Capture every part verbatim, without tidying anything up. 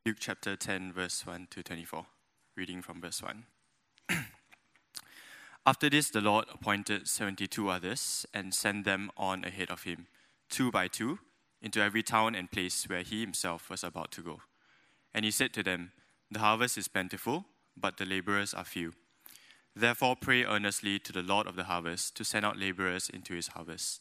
Luke chapter ten, verse one to twenty-four, reading from verse one. After this, the Lord appointed seventy-two others and sent them on ahead of him, two by two, into every town and place where he himself was about to go. And he said to them, "The harvest is plentiful, but the laborers are few. Therefore pray earnestly to the Lord of the harvest to send out laborers into his harvest.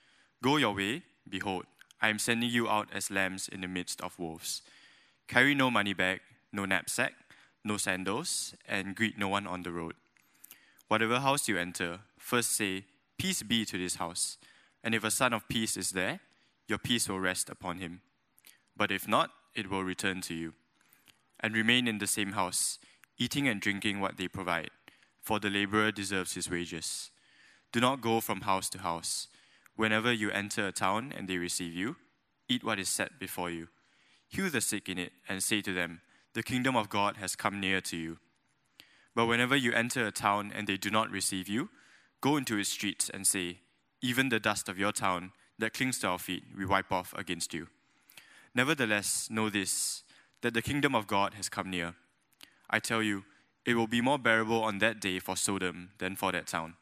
Go your way, behold, I am sending you out as lambs in the midst of wolves. Carry no money bag, no knapsack, no sandals, and greet no one on the road. Whatever house you enter, first say, 'Peace be to this house.' And if a son of peace is there, your peace will rest upon him. But if not, it will return to you. And remain in the same house, eating and drinking what they provide, for the laborer deserves his wages. Do not go from house to house. Whenever you enter a town and they receive you, eat what is set before you. Heal the sick in it and say to them, 'The kingdom of God has come near to you.' But whenever you enter a town and they do not receive you, go into its streets and say, 'Even the dust of your town that clings to our feet we wipe off against you.' Nevertheless, know this, that the kingdom of God has come near. I tell you, it will be more bearable on that day for Sodom than for that town.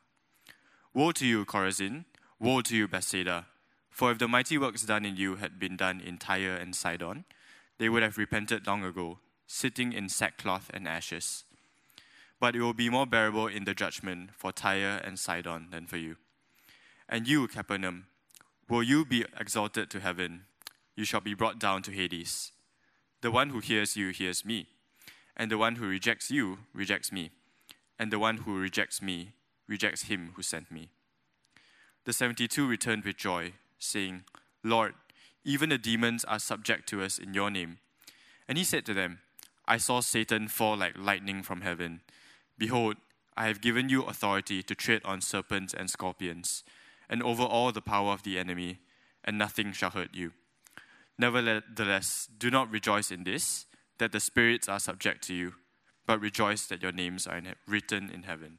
Woe to you, Chorazin! Woe to you, Bethsaida! For if the mighty works done in you had been done in Tyre and Sidon, they would have repented long ago, sitting in sackcloth and ashes. But it will be more bearable in the judgment for Tyre and Sidon than for you. And you, Capernaum, will you be exalted to heaven? You shall be brought down to Hades. The one who hears you hears me, and the one who rejects you rejects me, and the one who rejects me rejects him who sent me." The seventy-two returned with joy, saying, "Lord, even the demons are subject to us in your name." And he said to them, "I saw Satan fall like lightning from heaven. Behold, I have given you authority to tread on serpents and scorpions, and over all the power of the enemy, and nothing shall hurt you. Nevertheless, do not rejoice in this, that the spirits are subject to you, but rejoice that your names are in, written in heaven."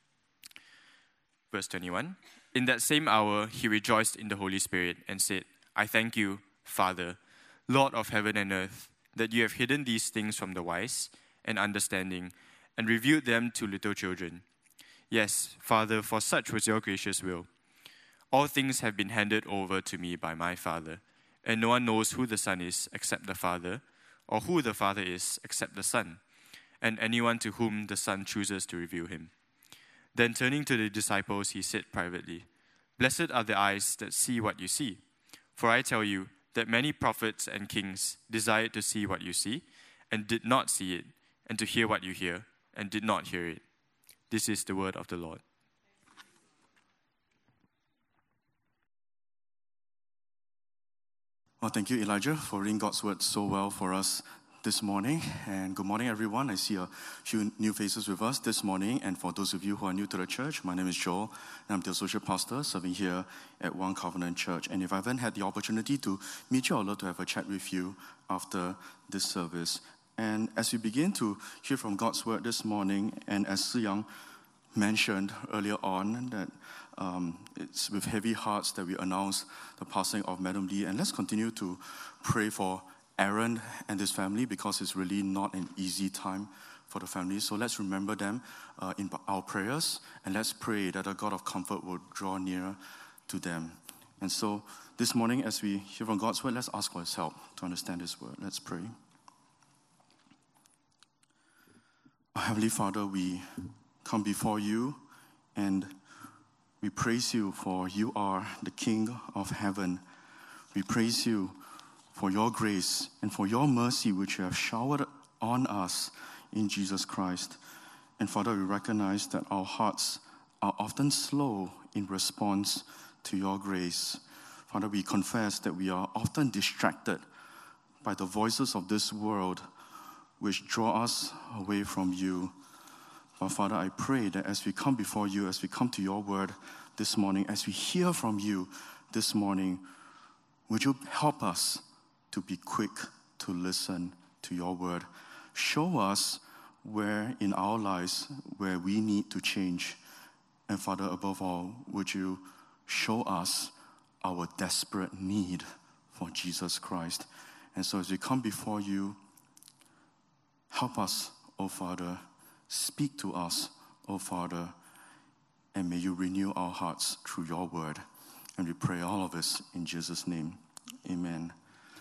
Verse twenty-one, "In that same hour he rejoiced in the Holy Spirit and said, 'I thank you, Father, Lord of heaven and earth, that you have hidden these things from the wise and understanding and revealed them to little children. Yes, Father, for such was your gracious will. All things have been handed over to me by my Father, and no one knows who the Son is except the Father, or who the Father is except the Son, and anyone to whom the Son chooses to reveal him.' Then turning to the disciples, he said privately, 'Blessed are the eyes that see what you see. For I tell you that many prophets and kings desired to see what you see, and did not see it, and to hear what you hear, and did not hear it.' This is the word of the Lord." Well, thank you, Elijah, for reading God's word so well for us this morning. And good morning, everyone. I see a few new faces with us this morning. And for those of you who are new to the church, my name is Joel, and I'm the associate pastor serving here at One Covenant Church. And if I haven't had the opportunity to meet you, I'd love to have a chat with you after this service. And as we begin to hear from God's word this morning, and as Si Young mentioned earlier on, that um, it's with heavy hearts that we announce the passing of Madam Lee. And let's continue to pray for Aaron and his family, because it's really not an easy time for the family. So let's remember them uh, in our prayers, and let's pray that the God of comfort will draw near to them. And so this morning, as we hear from God's word, let's ask for his help to understand his word. Let's pray. Our Heavenly Father, we come before you and we praise you, for you are the King of heaven. We praise you for your grace and for your mercy which you have showered on us in Jesus Christ. And Father, we recognize that our hearts are often slow in response to your grace. Father, we confess that we are often distracted by the voices of this world which draw us away from you. But Father, I pray that as we come before you, as we come to your word this morning, as we hear from you this morning, would you help us to be quick to listen to your word? Show us where in our lives where we need to change. And Father, above all, would you show us our desperate need for Jesus Christ? And so as we come before you, Help us, O Father. Speak to us, O Father. And may you renew our hearts through your word. And we pray all of this in Jesus' name. Amen.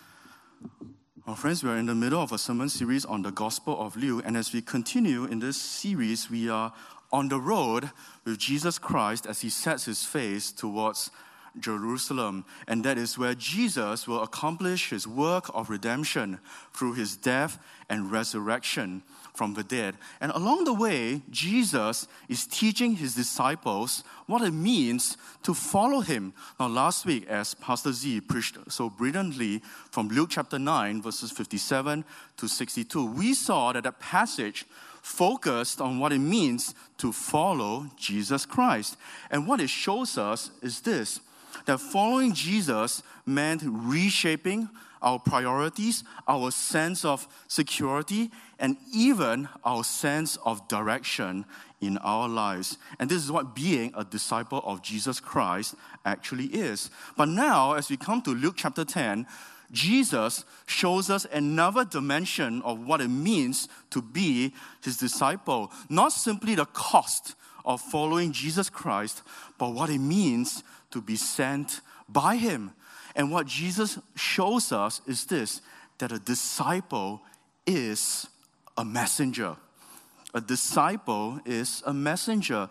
Our friends, we are in the middle of a sermon series on the Gospel of Luke. And as we continue in this series, we are on the road with Jesus Christ as he sets his face towards Jerusalem. And that is where Jesus will accomplish his work of redemption through his death and resurrection from the dead. And along the way, Jesus is teaching his disciples what it means to follow him. Now, last week, as Pastor Z preached so brilliantly from Luke chapter nine, verses fifty-seven to sixty-two, we saw that that passage focused on what it means to follow Jesus Christ. And what it shows us is this, that following Jesus meant reshaping our priorities, our sense of security, and even our sense of direction in our lives. And this is what being a disciple of Jesus Christ actually is. But now, as we come to Luke chapter ten, Jesus shows us another dimension of what it means to be his disciple. Not simply the cost of following Jesus Christ, but what it means to be sent by him. And what Jesus shows us is this, that a disciple is a messenger. A disciple is a messenger.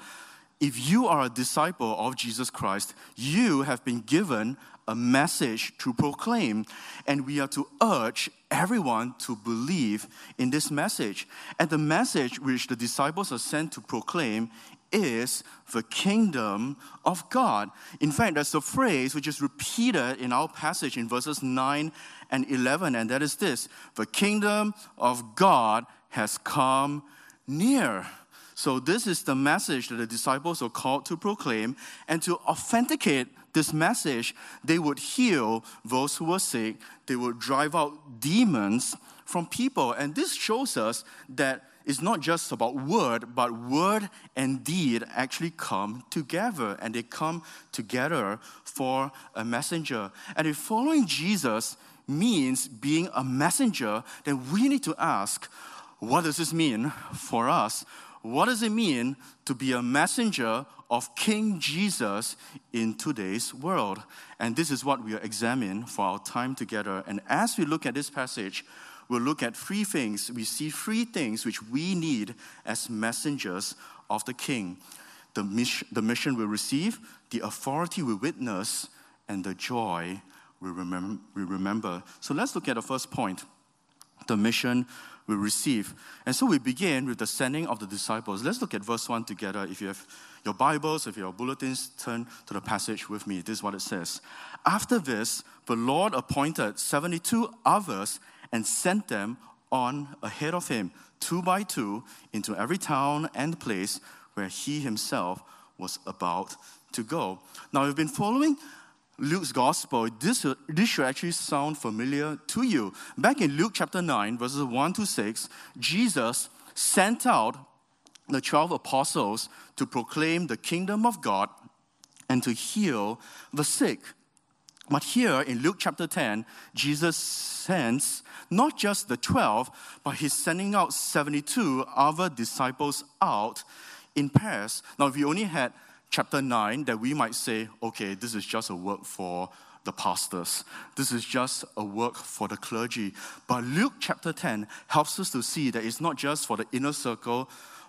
If you are a disciple of Jesus Christ, you have been given a message to proclaim, and we are to urge everyone to believe in this message. And the message which the disciples are sent to proclaim is the kingdom of God. In fact, there's a phrase which is repeated in our passage in verses nine and eleven, and that is this: the kingdom of God has come near. So this is the message that the disciples are called to proclaim, and to authenticate this message, they would heal those who were sick, they would drive out demons from people. And this shows us that it's not just about word, but word and deed actually come together, and they come together for a messenger. And if following Jesus means being a messenger, then we need to ask, what does this mean for us? What does it mean to be a messenger of King Jesus in today's world? And this is what we will examine for our time together. And as we look at this passage, we'll look at three things. We see three things which we need as messengers of the King. The mission, the mission we receive, the authority we witness, and the joy we remember, we remember. So let's look at the first point, the mission we receive. And so we begin with the sending of the disciples. Let's look at verse one together. If you have your Bibles, if you have bulletins, turn to the passage with me. This is what it says. After this, the Lord appointed seventy-two others and sent them on ahead of him, two by two, into every town and place where he himself was about to go. Now, you've been following Luke's gospel. This, this should actually sound familiar to you. Back in Luke chapter nine, verses one to six, Jesus sent out the twelve apostles to proclaim the kingdom of God and to heal the sick. But here in Luke chapter ten, Jesus sends not just the twelve, but he's sending out seventy-two other disciples out in pairs. Now, if we only had chapter nine, that we might say, okay, this is just a work for the pastors. This is just a work for the clergy. But Luke chapter ten helps us to see that it's not just for the inner circle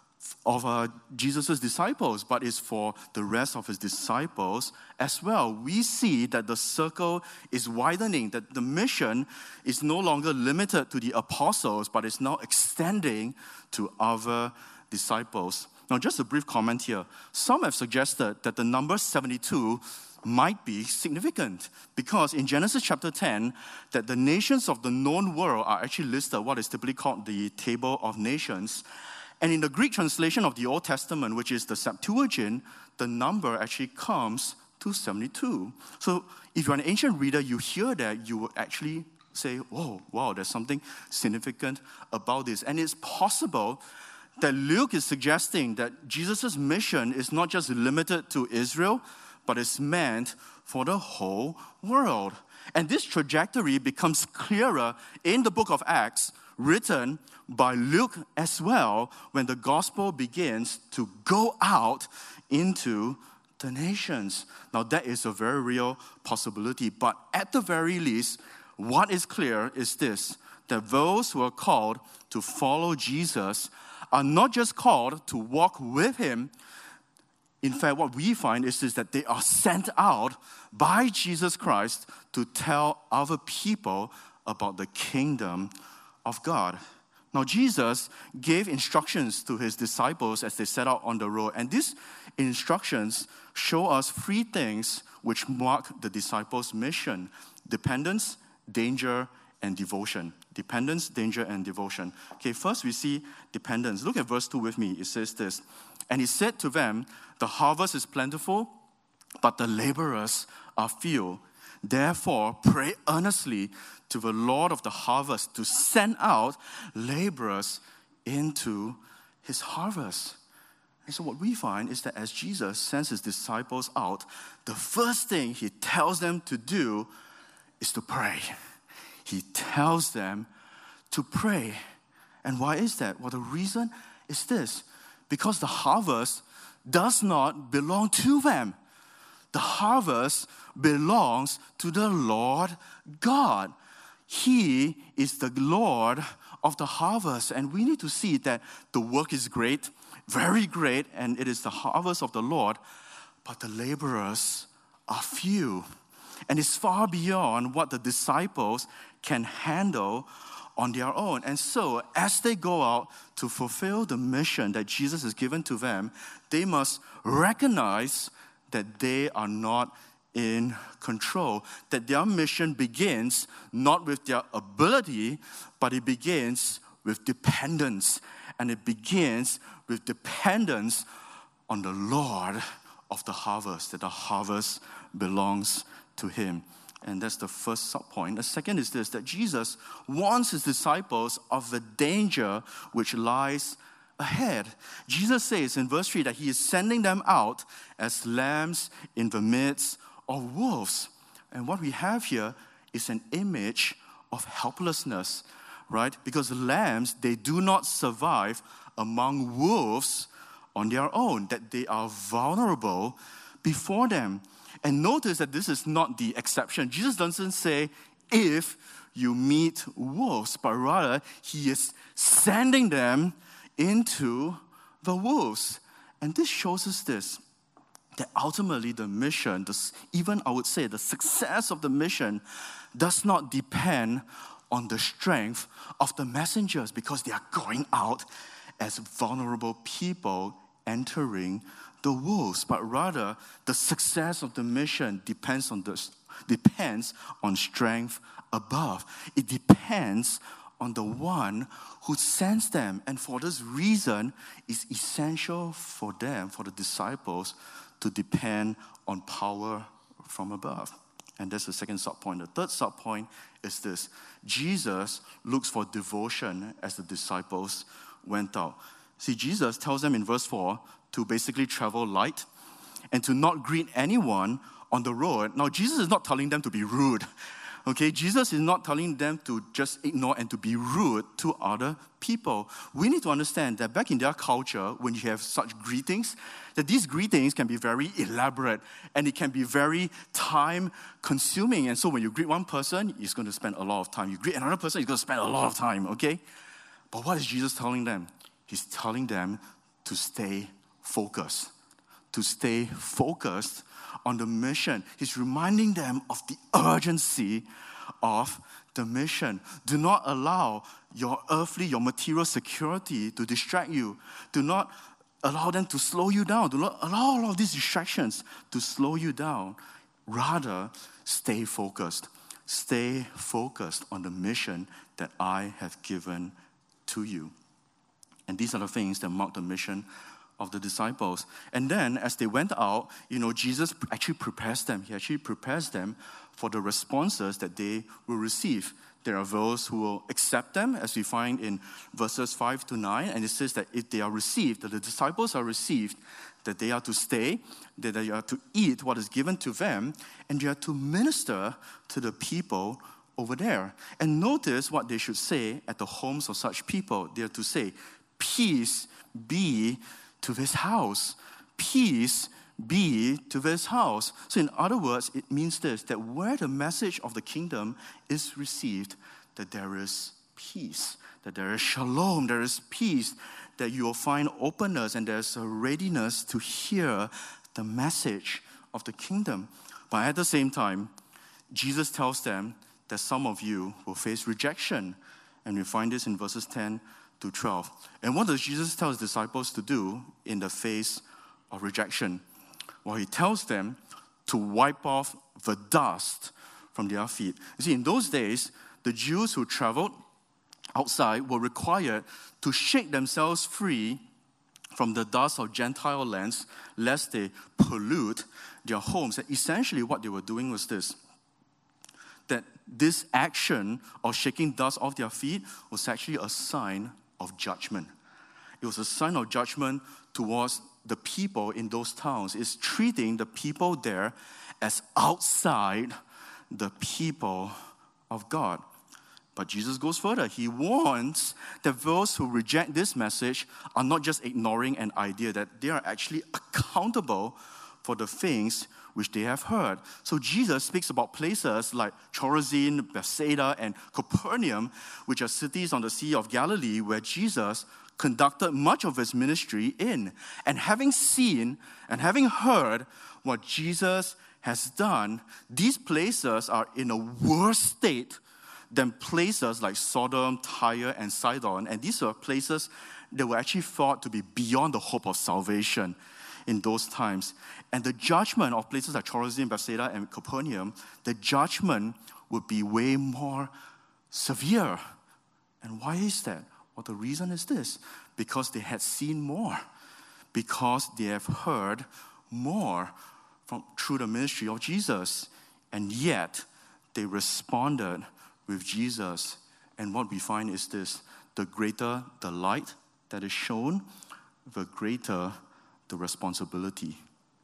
of uh, Jesus' disciples, but it's for the rest of his disciples as well. We see that the circle is widening, that the mission is no longer limited to the apostles, but it's now extending to other disciples. Now, just a brief comment here. Some have suggested that the number seventy-two might be significant because in Genesis chapter ten, that the nations of the known world are actually listed, what is typically called the Table of Nations. And in the Greek translation of the Old Testament, which is the Septuagint, the number actually comes to seventy-two. So if you're an ancient reader, you hear that, you will actually say, oh, wow, there's something significant about this. And it's possible that Luke is suggesting that Jesus' mission is not just limited to Israel, but is meant for the whole world. And this trajectory becomes clearer in the book of Acts, written by Luke as well, when the gospel begins to go out into the nations. Now, that is a very real possibility, but at the very least, what is clear is this, that those who are called to follow Jesus are not just called to walk with him. In fact, what we find is, is that they are sent out by Jesus Christ to tell other people about the kingdom of God. Now, Jesus gave instructions to his disciples as they set out on the road, and these instructions show us three things which mark the disciples' mission: dependence, danger, and devotion. Dependence, danger, and devotion. Okay, first we see dependence. Look at verse two with me. It says this, "And he said to them, the harvest is plentiful, but the laborers are few. Therefore, pray earnestly to the Lord of the harvest to send out laborers into his harvest." And so what we find is that as Jesus sends his disciples out, the first thing he tells them to do is to pray. He tells them to pray. And why is that? Well, the reason is this: because the harvest does not belong to them. The harvest belongs to the Lord God. He is the Lord of the harvest. And we need to see that the work is great, very great, and it is the harvest of the Lord, but the laborers are few. And it's far beyond what the disciples can handle on their own. And so, as they go out to fulfill the mission that Jesus has given to them, they must recognize that they are not in control, that their mission begins not with their ability, but it begins with dependence. And it begins with dependence on the Lord of the harvest, that the harvest belongs to him. And that's the first subpoint. The second is this, that Jesus warns his disciples of the danger which lies ahead. Jesus says in verse three that he is sending them out as lambs in the midst of wolves. And what we have here is an image of helplessness, right? Because lambs, they do not survive among wolves on their own, that they are vulnerable before them. And notice that this is not the exception. Jesus doesn't say, if you meet wolves, but rather he is sending them into the wolves. And this shows us this, that ultimately the mission, this, even I would say the success of the mission, does not depend on the strength of the messengers, because they are going out as vulnerable people entering the wolves, but rather the success of the mission depends on the depends on strength above. It depends on the one who sends them, and for this reason, it's essential for them, for the disciples, to depend on power from above. And that's the second subpoint. The third subpoint is this: Jesus looks for devotion as the disciples went out. See, Jesus tells them in verse four to basically travel light and to not greet anyone on the road. Now, Jesus is not telling them to be rude. Okay, Jesus is not telling them to just ignore and to be rude to other people. We need to understand that back in their culture, when you have such greetings, that these greetings can be very elaborate and it can be very time-consuming. And so when you greet one person, it's going to spend a lot of time. You greet another person, it's going to spend a lot of time, okay? But what is Jesus telling them? He's telling them to stay focused, to stay focused on the mission. He's reminding them of the urgency of the mission. Do not allow your earthly, your material security to distract you. Do not allow them to slow you down. Do not allow all of these distractions to slow you down. Rather, stay focused. Stay focused on the mission that I have given to you. And these are the things that mark the mission of the disciples. And then as they went out, you know, Jesus actually prepares them. He actually prepares them for the responses that they will receive. There are those who will accept them, as we find in verses five to nine. And it says that if they are received, that the disciples are received, that they are to stay, that they are to eat what is given to them, and they are to minister to the people over there. And notice what they should say at the homes of such people. They are to say, peace be to this house. Peace be to this house. So in other words, it means this, that where the message of the kingdom is received, that there is peace, that there is shalom, there is peace, that you will find openness and there's a readiness to hear the message of the kingdom. But at the same time, Jesus tells them that some of you will face rejection. And we find this in verses ten to twelve. And what does Jesus tell his disciples to do in the face of rejection? Well, he tells them to wipe off the dust from their feet. You see, in those days, the Jews who traveled outside were required to shake themselves free from the dust of Gentile lands, lest they pollute their homes. And essentially what they were doing was this, that this action of shaking dust off their feet was actually a sign of judgment. It was a sign of judgment towards the people in those towns. It's treating the people there as outside the people of God. But Jesus goes further. He warns that those who reject this message are not just ignoring an idea, that they are actually accountable for the things which they have heard. So Jesus speaks about places like Chorazin, Bethsaida, and Capernaum, which are cities on the Sea of Galilee where Jesus conducted much of his ministry in. And having seen and having heard what Jesus has done, these places are in a worse state than places like Sodom, Tyre, and Sidon. And these were places that were actually thought to be beyond the hope of salvation in those times. And the judgment of places like Chorazin, Bethsaida, and Capernaum, the judgment would be way more severe. And why is that? Well, the reason is this, because they had seen more, because they have heard more from through the ministry of Jesus, and yet they responded with Jesus. And what we find is this, the greater the light that is shown, the greater the responsibility.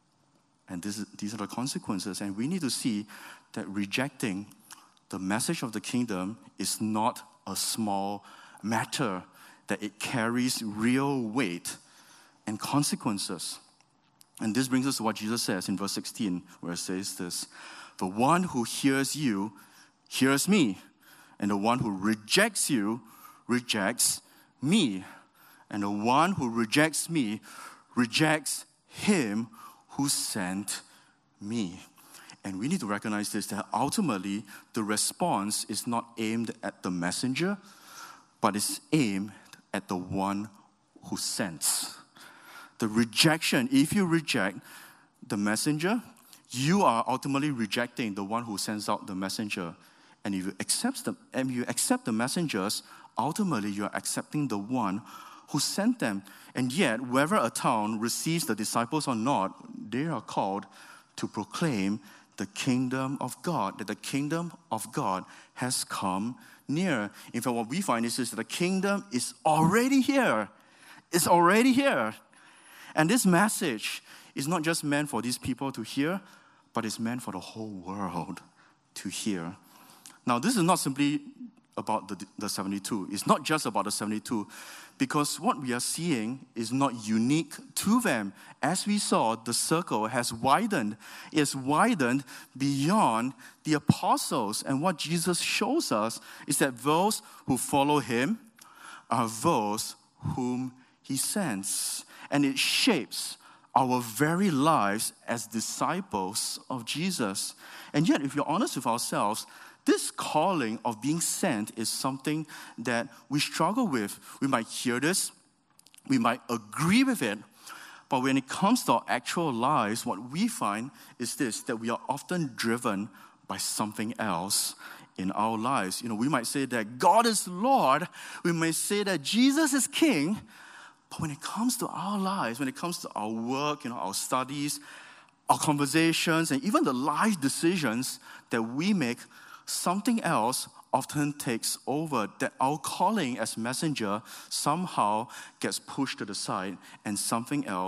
And this is, these are the consequences. And we need to see that rejecting the message of the kingdom is not a small matter, that it carries real weight and consequences. And this brings us to what Jesus says in verse sixteen, where it says this, the one who hears you hears me, and the one who rejects you rejects me, and the one who rejects me rejects him who sent me. And we need to recognize this, that ultimately the response is not aimed at the messenger, but is aimed at the one who sends. The rejection, if you reject the messenger, you are ultimately rejecting the one who sends out the messenger. And if you accept the, and you accept the messengers, ultimately you are accepting the one who sent them. And yet, whether a town receives the disciples or not, they are called to proclaim the kingdom of God, that the kingdom of God has come near. In fact, what we find is, is that the kingdom is already here. It's already here. And this message is not just meant for these people to hear, but it's meant for the whole world to hear. Now, this is not simply about the, the seventy-two. It's not just about the seventy-two, because what we are seeing is not unique to them. As we saw, the circle has widened. It's widened beyond the apostles. And what Jesus shows us is that those who follow him are those whom he sends. And it shapes our very lives as disciples of Jesus. And yet, if you're honest with ourselves, this calling of being sent is something that we struggle with. We might hear this, we might agree with it, but when it comes to our actual lives, what we find is this, that we are often driven by something else in our lives. You know, we might say that God is Lord, we might say that Jesus is King, but when it comes to our lives, when it comes to our work, you know, our studies, our conversations, and even the life decisions that we make, something else often takes over, that our calling as messenger somehow gets pushed to the side and something else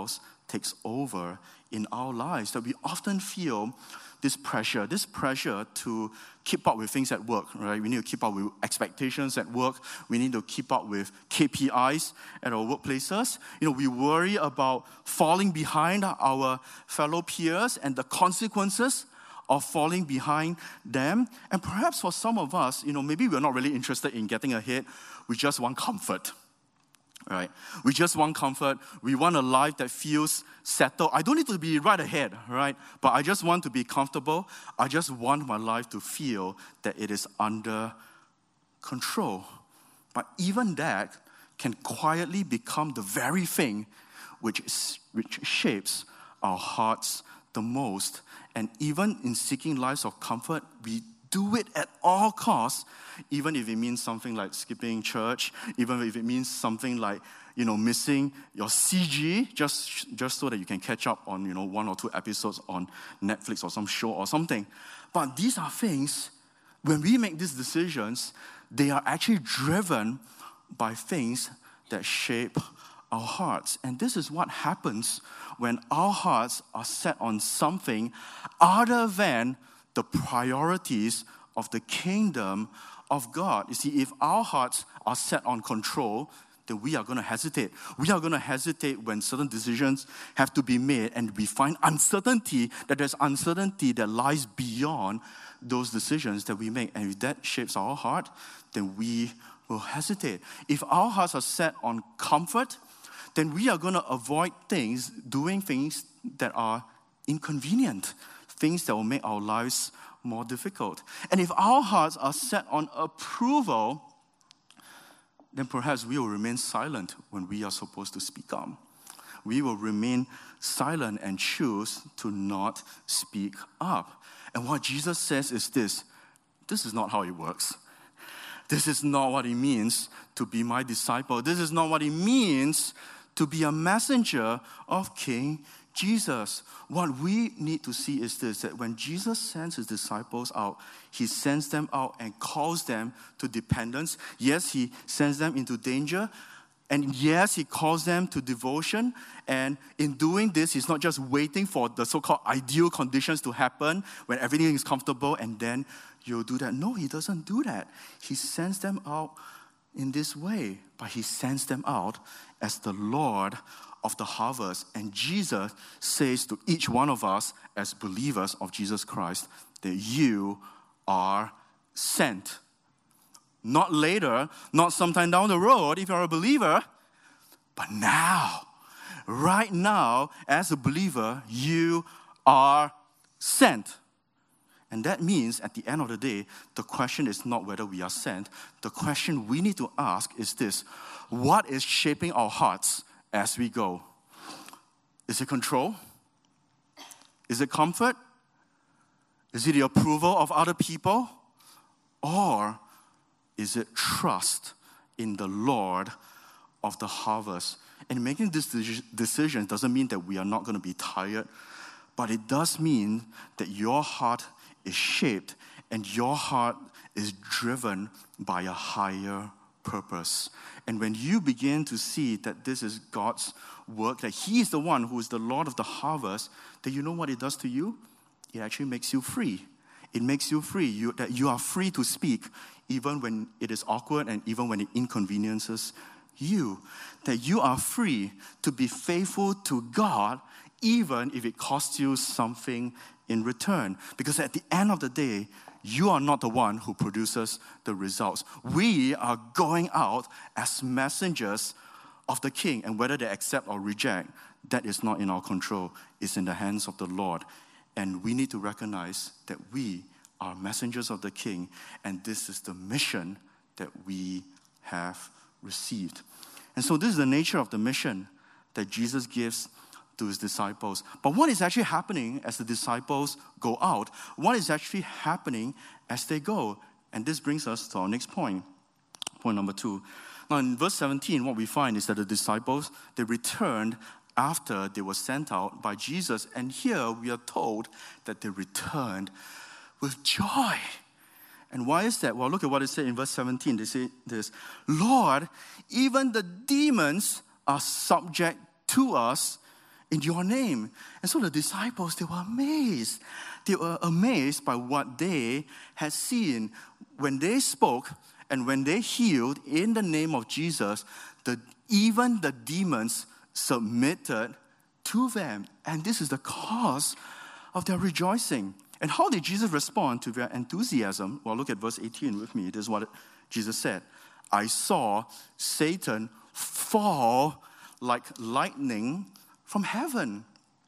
takes over in our lives, that we often feel this pressure, this pressure to keep up with things at work, right? We need to keep up with expectations at work. We need to keep up with K P Is at our workplaces. You know, we worry about falling behind our fellow peers and the consequences of falling behind them. And perhaps for some of us, you know, maybe we're not really interested in getting ahead. We just want comfort. Right? We just want comfort. We want a life that feels settled. I don't need to be right ahead, right? But I just want to be comfortable. I just want my life to feel that it is under control. But even that can quietly become the very thing which, is, which shapes our hearts the most. And even in seeking lives of comfort, we do it at all costs, even if it means something like skipping church, even if it means something like, you know, missing your C G, just, just so that you can catch up on, you know, one or two episodes on Netflix or some show or something. But these are things, when we make these decisions, they are actually driven by things that shape our hearts. And this is what happens when our hearts are set on something other than the priorities of the kingdom of God. You see, if our hearts are set on control, then we are going to hesitate. We are going to hesitate when certain decisions have to be made, and we find uncertainty, that there's uncertainty that lies beyond those decisions that we make. And if that shapes our heart, then we will hesitate. If our hearts are set on comfort, then we are going to avoid things, doing things that are inconvenient, things that will make our lives more difficult. And if our hearts are set on approval, then perhaps we will remain silent when we are supposed to speak up. We will remain silent and choose to not speak up. And what Jesus says is this: this is not how it works. This is not what it means to be my disciple. This is not what it means to be a messenger of King Jesus. What we need to see is this, that when Jesus sends his disciples out, he sends them out and calls them to dependence. Yes, he sends them into danger. And yes, he calls them to devotion. And in doing this, he's not just waiting for the so-called ideal conditions to happen when everything is comfortable and then you'll do that. No, he doesn't do that. He sends them out in this way, but he sends them out as the Lord of the harvest. And Jesus says to each one of us as believers of Jesus Christ that you are sent. Not later, not sometime down the road if you're a believer, but now, right now, as a believer, you are sent. And that means at the end of the day, the question is not whether we are sent. The question we need to ask is this: what is shaping our hearts as we go? Is it control? Is it comfort? Is it the approval of other people? Or is it trust in the Lord of the harvest? And making this decision doesn't mean that we are not going to be tired, but it does mean that your heart is shaped and your heart is driven by a higher purpose. And when you begin to see that this is God's work, that he is the one who is the Lord of the harvest, then you know what it does to you? It actually makes you free. It makes you free, you, that you are free to speak even when it is awkward and even when it inconveniences you. That you are free to be faithful to God even if it costs you something in return. Because at the end of the day, you are not the one who produces the results. We are going out as messengers of the King, and whether they accept or reject, that is not in our control. It's in the hands of the Lord. And we need to recognize that we are messengers of the King, and this is the mission that we have received. And so this is the nature of the mission that Jesus gives to his disciples. But what is actually happening as the disciples go out? What is actually happening as they go? And this brings us to our next point, point number two. Now in verse seventeen, what we find is that the disciples, they returned after they were sent out by Jesus. And here we are told that they returned with joy. And why is that? Well, look at what it said in verse seventeen. They say this: Lord, even the demons are subject to us. in your name. And so the disciples, they were amazed. They were amazed by what they had seen. When they spoke and when they healed in the name of Jesus, the, even the demons submitted to them. And this is the cause of their rejoicing. And how did Jesus respond to their enthusiasm? Well, look at verse eighteen with me. This is what Jesus said. I saw Satan fall like lightning from heaven.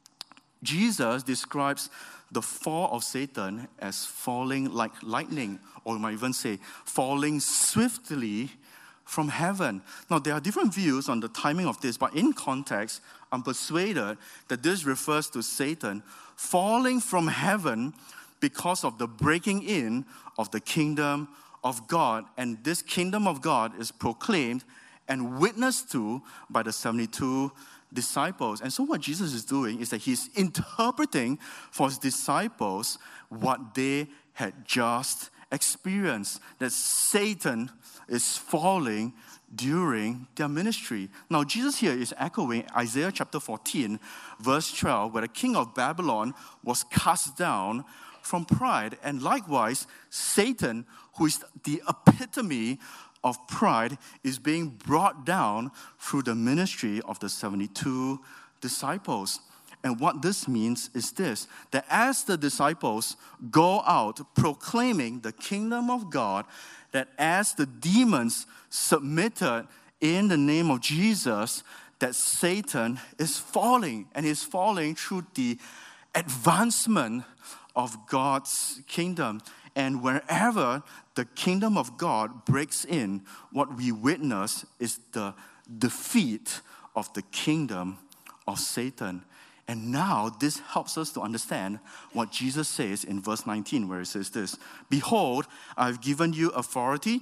Jesus describes the fall of Satan as falling like lightning, or you might even say falling swiftly from heaven. Now, there are different views on the timing of this, but in context, I'm persuaded that this refers to Satan falling from heaven because of the breaking in of the kingdom of God. And this kingdom of God is proclaimed and witnessed to by the seventy-two disciples. And so what Jesus is doing is that he's interpreting for his disciples what they had just experienced, that Satan is falling during their ministry. Now, Jesus here is echoing Isaiah chapter fourteen, verse twelve, where the king of Babylon was cast down from pride. And likewise, Satan, who is the epitome of pride, is being brought down through the ministry of the seventy-two disciples. And what this means is this, that as the disciples go out proclaiming the kingdom of God, that as the demons submitted in the name of Jesus, that Satan is falling, and is falling through the advancement of God's kingdom. And wherever the kingdom of God breaks in, what we witness is the defeat of the kingdom of Satan. And now this helps us to understand what Jesus says in verse nineteen, where he says this, behold, I've given you authority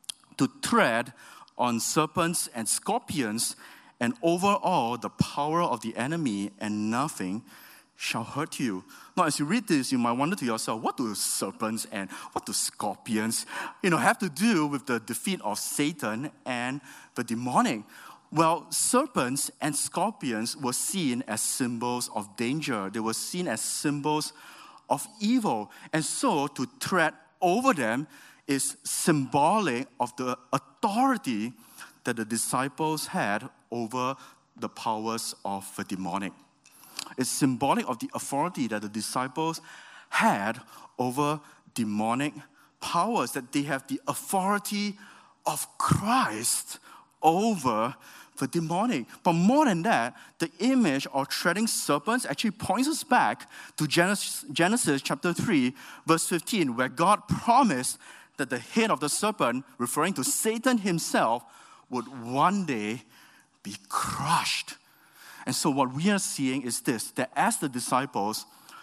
to tread on serpents and scorpions and over all the power of the enemy, and nothing shall hurt you. Now, as you read this, you might wonder to yourself, what do serpents and what do scorpions, you know, have to do with the defeat of Satan and the demonic? Well, serpents and scorpions were seen as symbols of danger. They were seen as symbols of evil. And so to tread over them is symbolic of the authority that the disciples had over the powers of the demonic. It's symbolic of the authority that the disciples had over demonic powers, that they have the authority of Christ over the demonic. But more than that, the image of treading serpents actually points us back to Genesis, Genesis chapter three, verse fifteen, where God promised that the head of the serpent, referring to Satan himself, would one day be crushed. And so what we are seeing is this, that as the disciples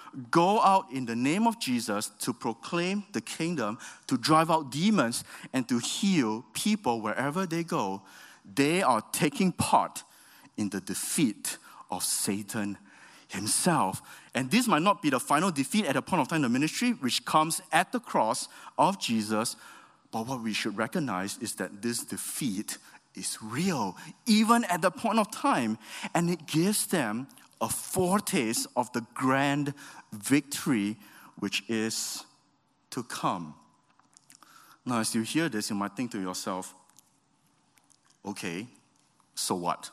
go out in the name of Jesus to proclaim the kingdom, to drive out demons, and to heal people wherever they go, they are taking part in the defeat of Satan himself. And this might not be the final defeat at a point of time in the ministry, which comes at the cross of Jesus, but what we should recognize is that this defeat is real, even at the point of time, and it gives them a foretaste of the grand victory which is to come. Now, as you hear this, you might think to yourself, okay, so what?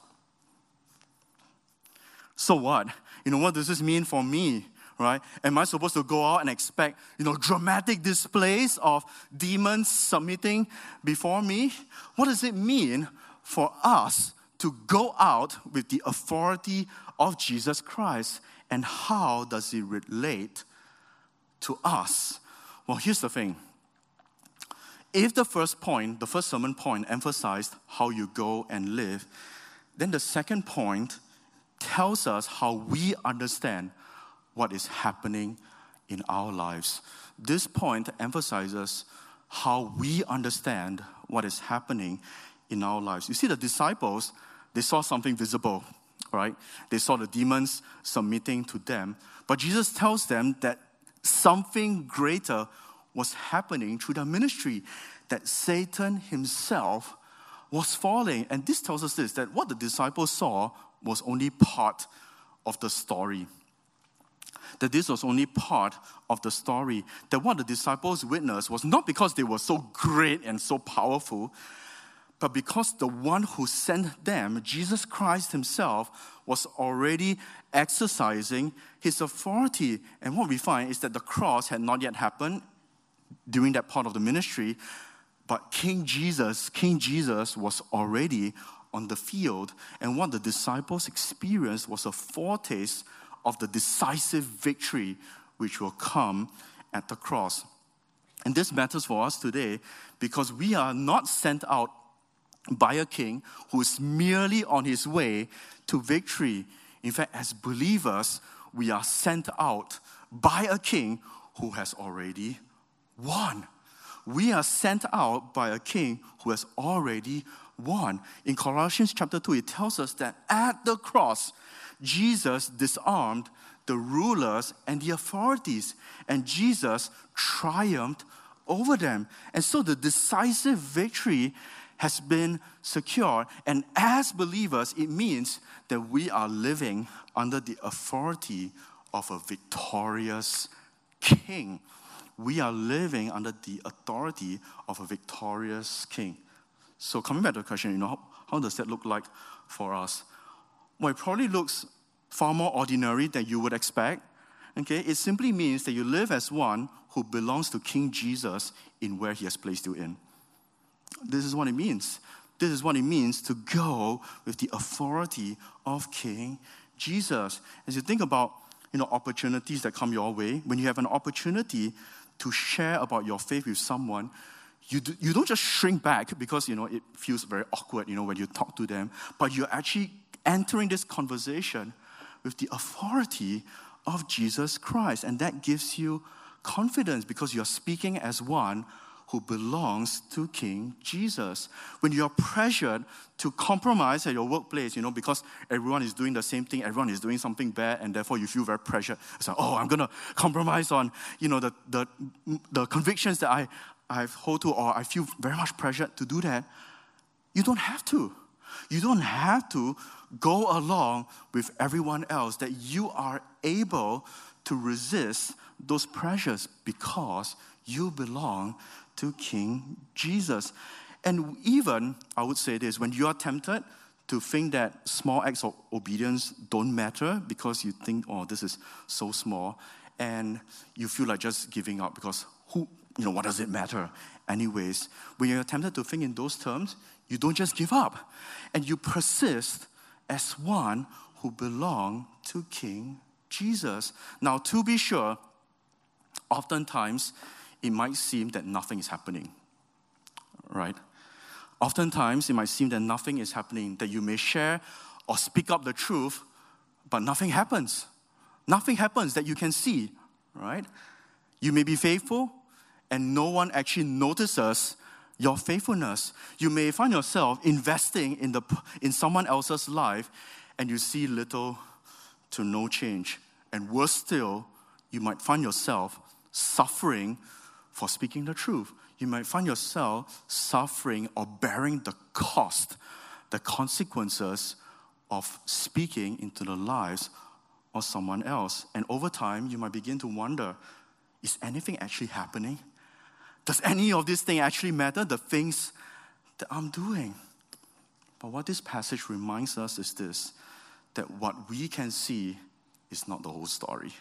So what? You know, what does this mean for me, right? Am I supposed to go out and expect, you know, dramatic displays of demons submitting before me? What does it mean for us to go out with the authority of Jesus Christ? And how does it relate to us? Well, here's the thing. If the first point, the first sermon point emphasized how you go and live, then the second point tells us how we understand what is happening in our lives. This point emphasizes how we understand what is happening in our lives. You see, the disciples, they saw something visible, right? They saw the demons submitting to them. But Jesus tells them that something greater was happening through their ministry, that Satan himself was falling. And this tells us this, that what the disciples saw was only part of the story. That this was only part of the story. That what the disciples witnessed was not because they were so great and so powerful, but because the one who sent them, Jesus Christ himself, was already exercising his authority. And what we find is that the cross had not yet happened during that part of the ministry, but King Jesus, King Jesus was already on the field. And what the disciples experienced was a foretaste of the decisive victory which will come at the cross. And this matters for us today because we are not sent out by a king who is merely on his way to victory. In fact, as believers, we are sent out by a king who has already won. We are sent out by a king who has already won. In Colossians chapter two, it tells us that at the cross, Jesus disarmed the rulers and the authorities, and Jesus triumphed over them. And so the decisive victory has been secured. And as believers, it means that we are living under the authority of a victorious king. We are living under the authority of a victorious king. So coming back to the question, you know, how, how does that look like for us? Well, it probably looks far more ordinary than you would expect. Okay, it simply means that you live as one who belongs to King Jesus in where he has placed you in. This is what it means. This is what it means to go with the authority of King Jesus. As you think about, you know, opportunities that come your way, when you have an opportunity to share about your faith with someone, you do, you don't just shrink back because, you know, it feels very awkward, you know, when you talk to them, but you're actually entering this conversation with the authority of Jesus Christ. And that gives you confidence because you're speaking as one who belongs to King Jesus. When you're pressured to compromise at your workplace, you know, because everyone is doing the same thing, everyone is doing something bad, and therefore you feel very pressured. It's like, oh, I'm going to compromise on, you know, the, the, the convictions that I, I hold to, or I feel very much pressured to do that. You don't have to. You don't have to go along with everyone else, that you are able to resist those pressures because you belong to King Jesus. And even, I would say this, when you are tempted to think that small acts of obedience don't matter because you think, oh, this is so small, and you feel like just giving up because who, you know, what does it matter anyways? When you're tempted to think in those terms, you don't just give up, and you persist as one who belongs to King Jesus. Now, to be sure, oftentimes, it might seem that nothing is happening, right? Oftentimes, it might seem that nothing is happening, that you may share or speak up the truth, but nothing happens. Nothing happens that you can see, right? You may be faithful, and no one actually notices your faithfulness. You may find yourself investing in, the, in someone else's life, and you see little to no change. And worse still, you might find yourself suffering for speaking the truth. You might find yourself suffering or bearing the cost, the consequences of speaking into the lives of someone else. And over time, you might begin to wonder, is anything actually happening? Does any of these things actually matter, the things that I'm doing? But what this passage reminds us is this, that what we can see is not the whole story.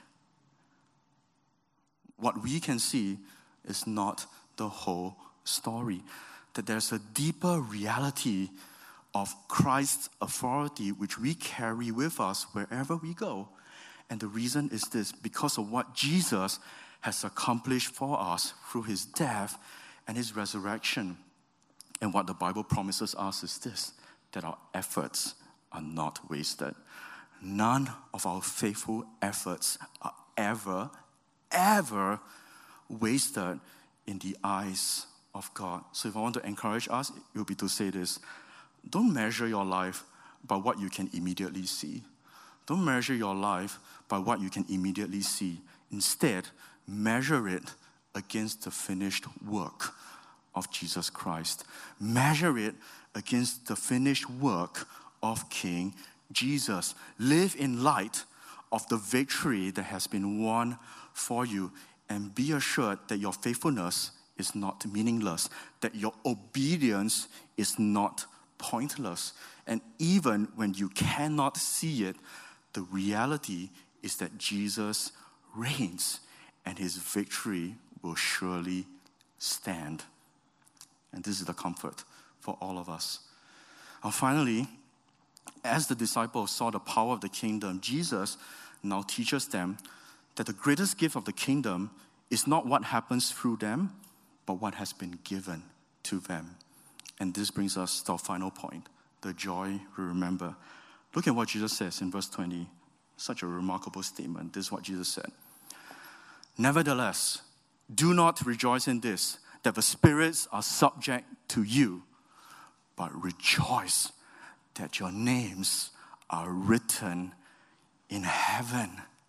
What we can see is not the whole story. That there's a deeper reality of Christ's authority which we carry with us wherever we go. And the reason is this, because of what Jesus has accomplished for us through his death and his resurrection. And what the Bible promises us is this, that our efforts are not wasted. None of our faithful efforts are ever, ever wasted in the eyes of God. So if I want to encourage us, it would be to say this: don't measure your life by what you can immediately see. Don't measure your life by what you can immediately see. Instead, measure it against the finished work of Jesus Christ. Measure it against the finished work of King Jesus. Live in light of the victory that has been won for you. And be assured that your faithfulness is not meaningless, that your obedience is not pointless. And even when you cannot see it, the reality is that Jesus reigns and his victory will surely stand. And this is the comfort for all of us. And finally, as the disciples saw the power of the kingdom, Jesus now teaches them that the greatest gift of the kingdom is not what happens through them, but what has been given to them. And this brings us to our final point, the joy we remember. Look at what Jesus says in verse twenty. Such a remarkable statement. This is what Jesus said. Nevertheless, do not rejoice in this, that the spirits are subject to you, but rejoice that your names are written in heaven.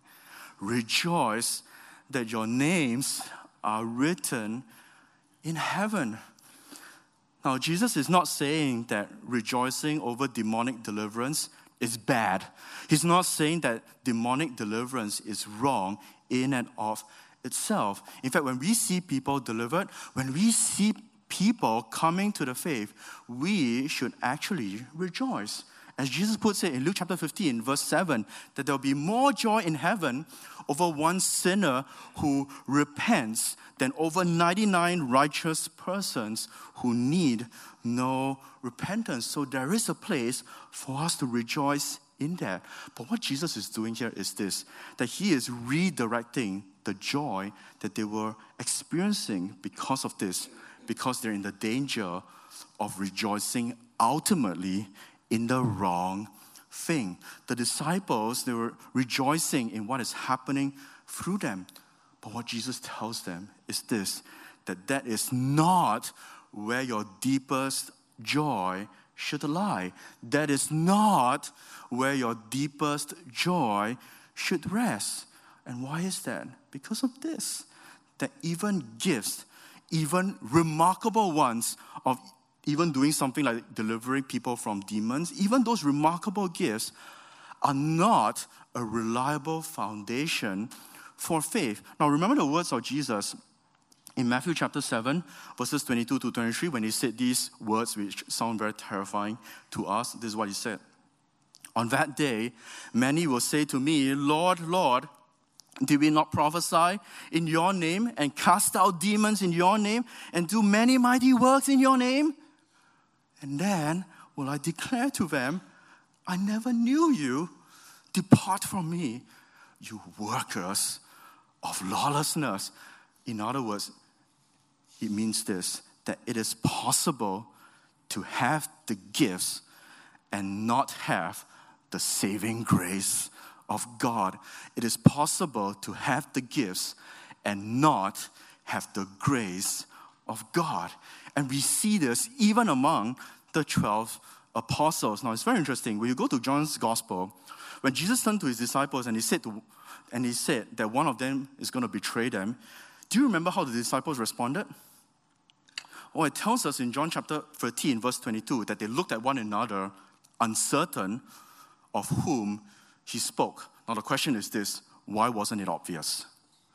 Rejoice that your names are written in heaven. Now, Jesus is not saying that rejoicing over demonic deliverance is bad. He's not saying that demonic deliverance is wrong in and of itself. In fact, when we see people delivered, when we see people coming to the faith, we should actually rejoice. As Jesus puts it in Luke chapter fifteen, verse seven, that there will be more joy in heaven over one sinner who repents than over ninety-nine righteous persons who need no repentance. So there is a place for us to rejoice in that. But what Jesus is doing here is this, that he is redirecting the joy that they were experiencing because of this, because they're in the danger of rejoicing ultimately in the wrong thing. The disciples, they were rejoicing in what is happening through them. But what Jesus tells them is this, that that is not where your deepest joy should lie. That is not where your deepest joy should rest. And why is that? Because of this, that even gifts, even remarkable ones of even doing something like delivering people from demons, even those remarkable gifts are not a reliable foundation for faith. Now remember the words of Jesus in Matthew chapter seven, verses twenty-two to twenty-three, when he said these words which sound very terrifying to us. This is what he said. On that day, many will say to me, Lord, Lord, did we not prophesy in your name and cast out demons in your name and do many mighty works in your name? And then will I declare to them, I never knew you. Depart from me, you workers of lawlessness. In other words, it means this, that it is possible to have the gifts and not have the saving grace of God. It is possible to have the gifts and not have the grace of God. And we see this even among the twelve apostles. Now, it's very interesting. When you go to John's Gospel, when Jesus turned to his disciples and he said to, and he said that one of them is going to betray them, do you remember how the disciples responded? Oh, it tells us in John chapter thirteen, verse twenty-two, that they looked at one another, uncertain of whom he spoke. Now, the question is this, why wasn't it obvious?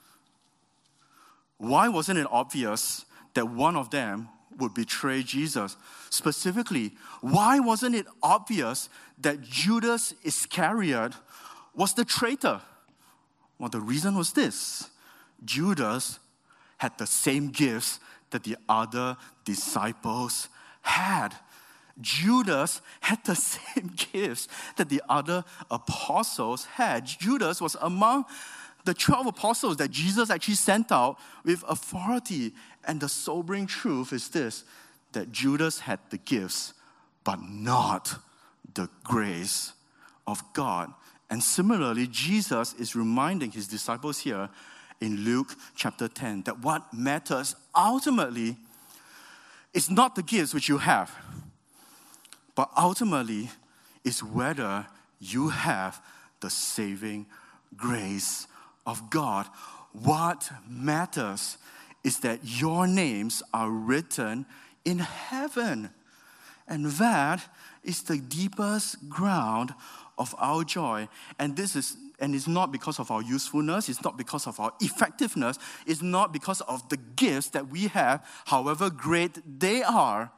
Why wasn't it obvious that one of them would betray Jesus? Specifically, why wasn't it obvious that Judas Iscariot was the traitor? Well, the reason was this. Judas had the same gifts that the other disciples had. Judas had the same gifts that the other apostles had. Judas was among the twelve apostles that Jesus actually sent out with authority. And the sobering truth is this, that Judas had the gifts, but not the grace of God. And similarly, Jesus is reminding his disciples here in Luke chapter ten that what matters ultimately is not the gifts which you have, but ultimately is whether you have the saving grace of God. What matters is that your names are written in heaven. And that is the deepest ground of our joy. And this is And it's not because of our usefulness, it's not because of our effectiveness, it's not because of the gifts that we have, however great they are,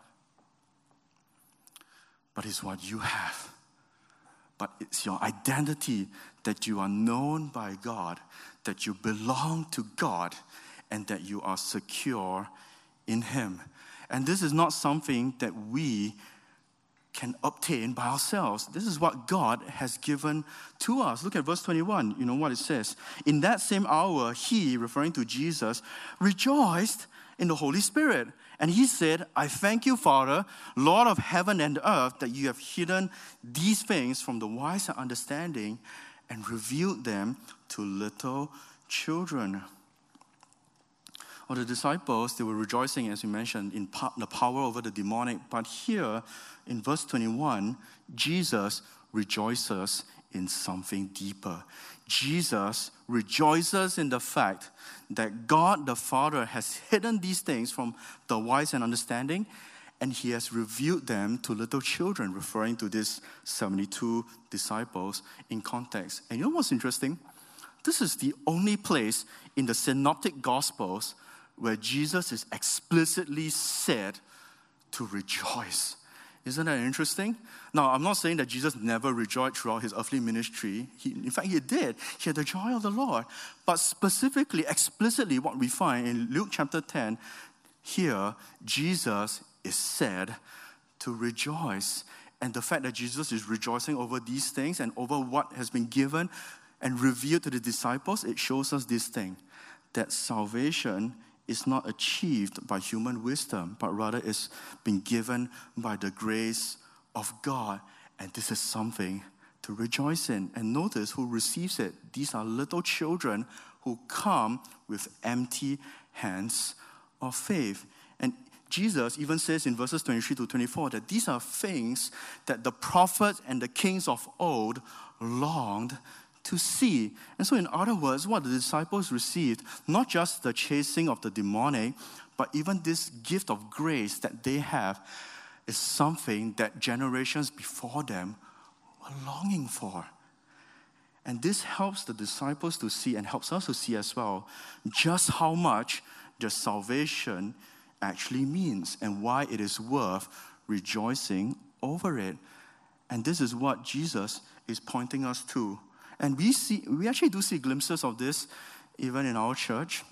but it's what you have. But it's your identity that you are known by God, that you belong to God, and that you are secure in Him. And this is not something that we can obtain by ourselves. This is what God has given to us. Look at verse twenty-one. You know what it says. In that same hour, he, referring to Jesus, rejoiced in the Holy Spirit. And he said, I thank you, Father, Lord of heaven and earth, that you have hidden these things from the wise and understanding and revealed them to little children. Or the disciples, they were rejoicing, as we mentioned, in the power over the demonic. But here, in verse twenty-one, Jesus rejoices in something deeper. Jesus rejoices in the fact that God the Father has hidden these things from the wise and understanding, and He has revealed them to little children, referring to these seventy-two disciples in context. And you know what's interesting? This is the only place in the Synoptic Gospels where Jesus is explicitly said to rejoice. Isn't that interesting? Now, I'm not saying that Jesus never rejoiced throughout his earthly ministry. He, in fact, he did. He had the joy of the Lord. But specifically, explicitly, what we find in Luke chapter ten, here, Jesus is said to rejoice. And the fact that Jesus is rejoicing over these things and over what has been given and revealed to the disciples, it shows us this thing, that salvation is not achieved by human wisdom, but rather is being given by the grace of God. And this is something to rejoice in. And notice who receives it. These are little children who come with empty hands of faith. And Jesus even says in verses twenty-three to twenty-four that these are things that the prophets and the kings of old longed to see. And so in other words, what the disciples received, not just the chasing of the demonic, but even this gift of grace that they have, is something that generations before them were longing for. And this helps the disciples to see, and helps us to see as well, just how much their salvation actually means and why it is worth rejoicing over it. And this is what Jesus is pointing us to. And we see, we actually do see glimpses of this even in our church.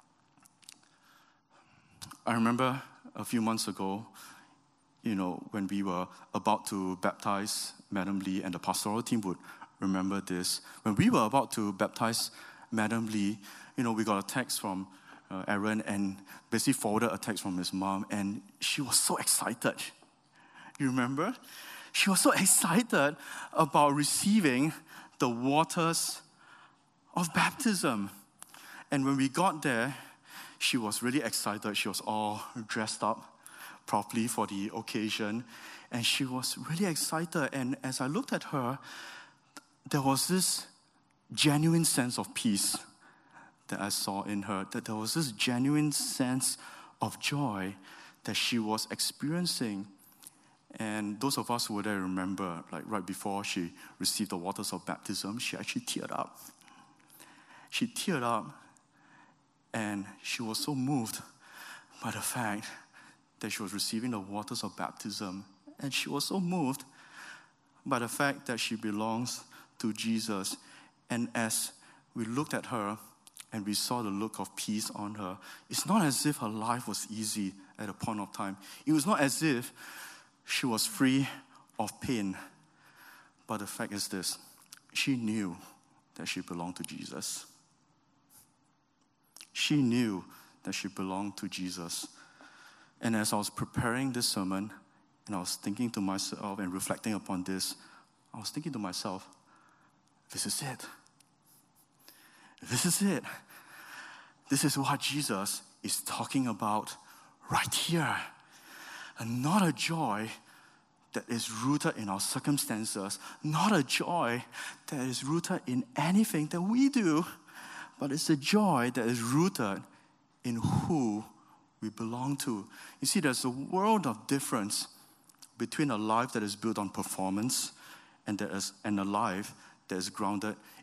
I remember a few months ago, you know, when we were about to baptize Madam Lee, and the pastoral team would remember this. When we were about to baptize Madam Lee, you know, we got a text from uh, Aaron and basically forwarded a text from his mom, and she was so excited. You remember? She was so excited about receiving the waters of baptism. And when we got there, she was really excited. She was all dressed up properly for the occasion. And she was really excited. And as I looked at her, there was this genuine sense of peace that I saw in her. That there was this genuine sense of joy that she was experiencing. And those of us who were there remember, like right before she received the waters of baptism, she actually teared up. She teared up, and she was so moved by the fact that she was receiving the waters of baptism. And she was so moved by the fact that she belongs to Jesus. And as we looked at her and we saw the look of peace on her, it's not as if her life was easy at a point of time. It was not as if she was free of pain. But the fact is this, she knew that she belonged to Jesus. She knew that she belonged to Jesus. And as I was preparing this sermon, and I was thinking to myself and reflecting upon this, I was thinking to myself, this is it. This is it. This is what Jesus is talking about right here. And not a joy that is rooted in our circumstances, not a joy that is rooted in anything that we do, but it's a joy that is rooted in who we belong to. You see, there's a world of difference between a life that is built on performance and, that is, and a life that is grounded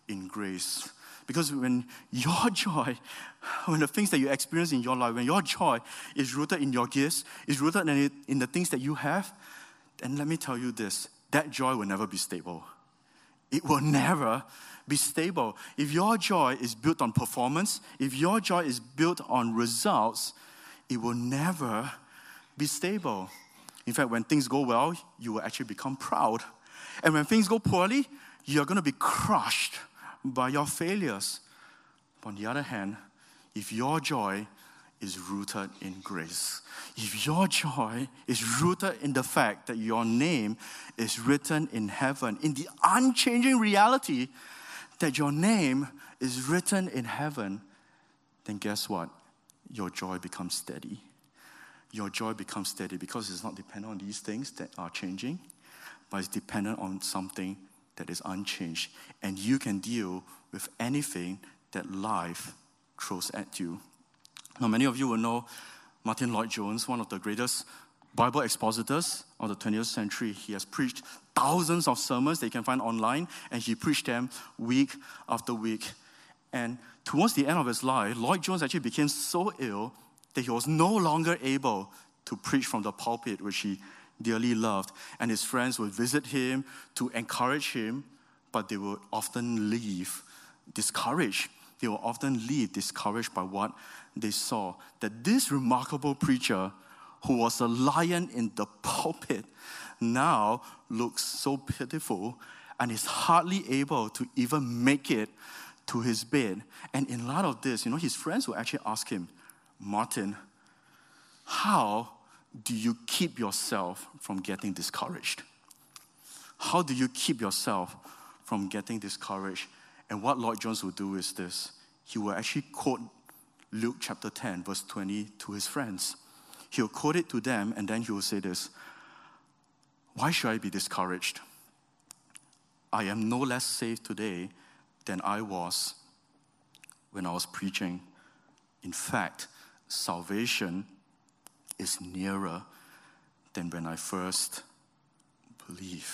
in grace. Because when your joy, when the things that you experience in your life, when your joy is rooted in your gifts, is rooted in, it, in the things that you have, then let me tell you this, that joy will never be stable. It will never be stable. If your joy is built on performance, if your joy is built on results, it will never be stable. In fact, when things go well, you will actually become proud. And when things go poorly, you're going to be crushed by your failures. But on the other hand, if your joy is rooted in grace, if your joy is rooted in the fact that your name is written in heaven, in the unchanging reality that your name is written in heaven, then guess what? Your joy becomes steady. Your joy becomes steady because it's not dependent on these things that are changing, but it's dependent on something that is unchanged. And you can deal with anything that life throws at you. Now, many of you will know Martin Lloyd-Jones, one of the greatest Bible expositors of the twentieth century. He has preached thousands of sermons that you can find online, and he preached them week after week. And towards the end of his life, Lloyd-Jones actually became so ill that he was no longer able to preach from the pulpit, which he dearly loved. And his friends would visit him to encourage him, but they would often leave discouraged. They will often leave discouraged by what they saw. That this remarkable preacher, who was a lion in the pulpit, now looks so pitiful and is hardly able to even make it to his bed. And in light of this, you know, his friends will actually ask him, Martin, how do you keep yourself from getting discouraged? How do you keep yourself from getting discouraged? And what Lloyd-Jones will do is this. He will actually quote Luke chapter ten, verse twenty to his friends. He'll quote it to them, and then he will say this, why should I be discouraged? I am no less saved today than I was when I was preaching. In fact, salvation is nearer than when I first believed.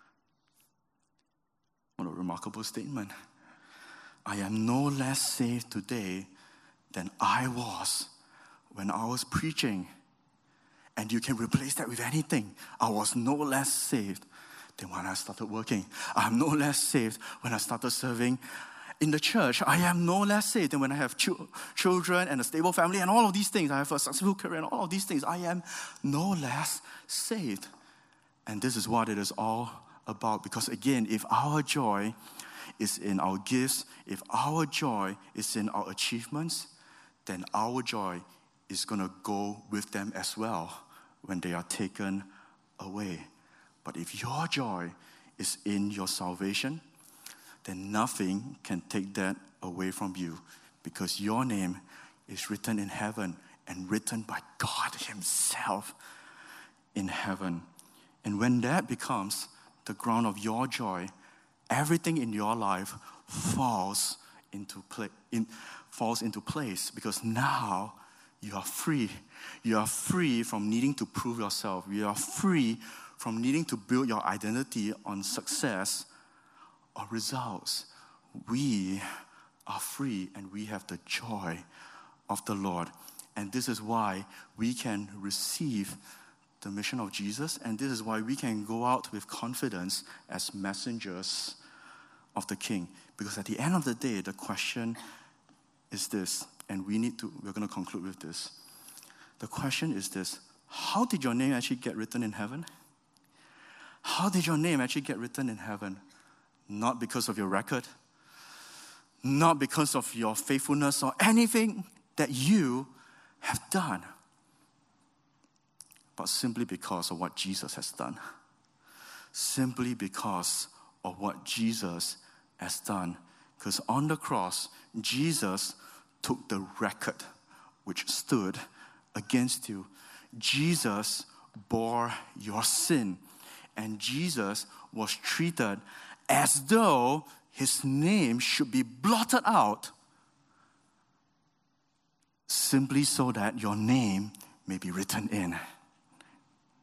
What a remarkable statement. I am no less saved today than I was when I was preaching. And you can replace that with anything. I was no less saved than when I started working. I am no less saved when I started serving in the church. I am no less saved than when I have ch- children and a stable family and all of these things. I have a successful career and all of these things. I am no less saved. And this is what it is all about. Because again, if our joy is in our gifts, if our joy is in our achievements, then our joy is going to go with them as well when they are taken away. But if your joy is in your salvation, then nothing can take that away from you, because your name is written in heaven and written by God Himself in heaven. And when that becomes the ground of your joy, everything in your life falls into play, in, falls into place, because now you are free. You are free from needing to prove yourself. You are free from needing to build your identity on success or results. We are free, and we have the joy of the Lord. And this is why we can receive the mission of Jesus, and this is why we can go out with confidence as messengers of the King. Because at the end of the day, the question is this, and we need to, we're going to conclude with this. The question is this: how did your name actually get written in heaven? How did your name actually get written in heaven? Not because of your record, not because of your faithfulness or anything that you have done, but simply because of what Jesus has done. Simply because of what Jesus has done. Because on the cross, Jesus took the record which stood against you. Jesus bore your sin. And Jesus was treated as though His name should be blotted out, simply so that your name may be written in.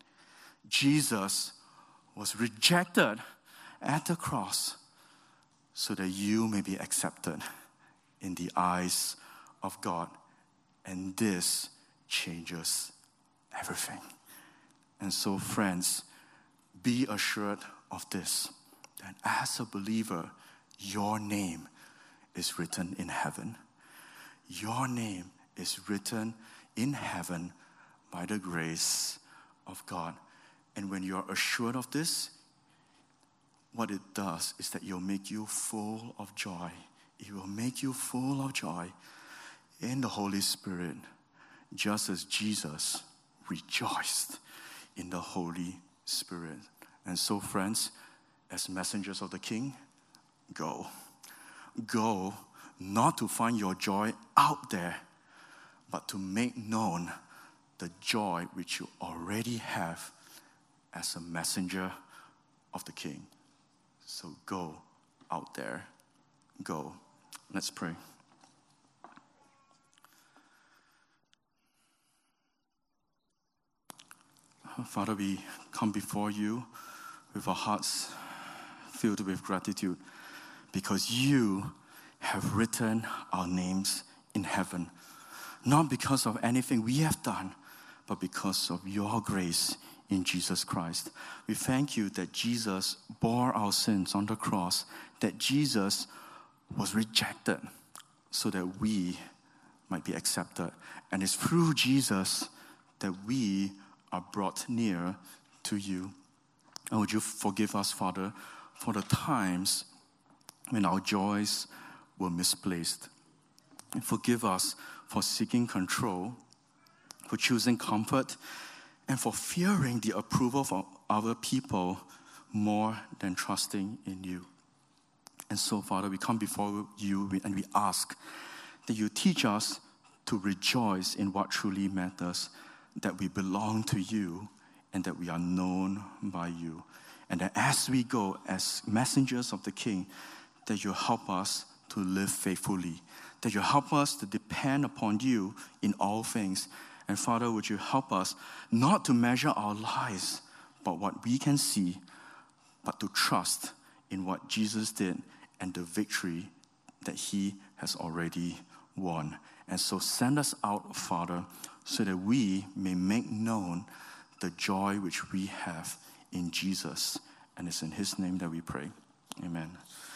Jesus was rejected at the cross so that you may be accepted in the eyes of God. And this changes everything. And so, friends, be assured of this, that as a believer, your name is written in heaven. Your name is written in heaven by the grace of God. And when you're assured of this, what it does is that it'll make you full of joy. It will make you full of joy in the Holy Spirit, just as Jesus rejoiced in the Holy Spirit. And so, friends, as messengers of the King, go. Go not to find your joy out there, but to make known the joy which you already have as a messenger of the King. So go out there. Go. Let's pray. Father, we come before you with our hearts filled with gratitude because you have written our names in heaven, not because of anything we have done, but because of your grace in Jesus Christ. We thank you that Jesus bore our sins on the cross, that Jesus was rejected so that we might be accepted. And it's through Jesus that we are brought near to you. And would you forgive us, Father, for the times when our joys were misplaced. And forgive us for seeking control, for choosing comfort, and for fearing the approval of other people more than trusting in you. And so, Father, we come before you and we ask that you teach us to rejoice in what truly matters, that we belong to you and that we are known by you. And that as we go as messengers of the King, that you help us to live faithfully, that you help us to depend upon you in all things. And Father, would you help us not to measure our lives by what we can see, but to trust in what Jesus did and the victory that he has already won. And so send us out, Father, so that we may make known the joy which we have in Jesus. And it's in his name that we pray. Amen.